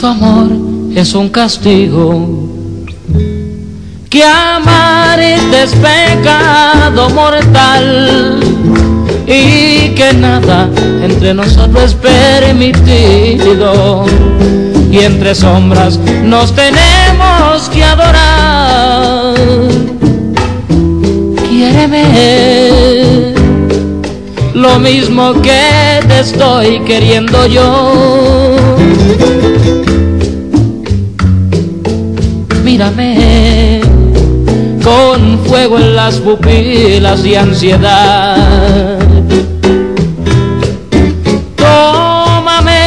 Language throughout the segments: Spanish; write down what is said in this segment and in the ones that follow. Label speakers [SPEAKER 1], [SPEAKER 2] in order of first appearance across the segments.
[SPEAKER 1] tu amor es un castigo, que amarte es pecado mortal, y que nada entre nosotros es permitido, y entre sombras nos tenemos que adorar. Quiéreme lo mismo que te estoy queriendo yo. Mírame con fuego en las pupilas y ansiedad. Tómame,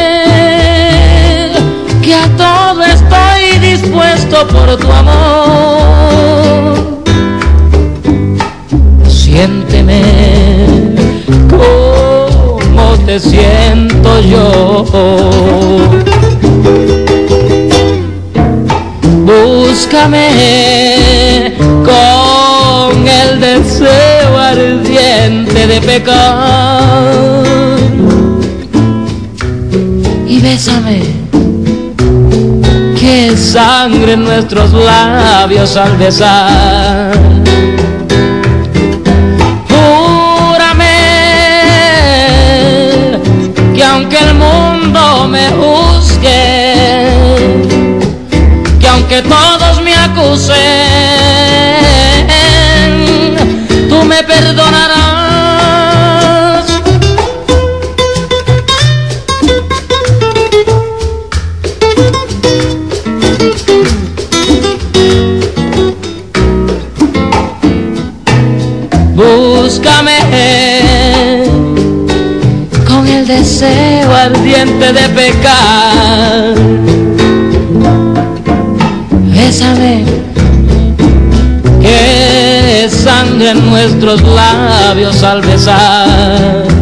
[SPEAKER 1] que a todo estoy dispuesto por tu amor. Siénteme como te siento yo. Búscame con el deseo ardiente de pecar y bésame, que es sangre en nuestros labios al besar. Júrame que aunque el mundo me juzgue, aunque todos me acusen, tú me perdonarás. Búscame con el deseo ardiente de pecar. Bésame, que sangre en nuestros labios al besar.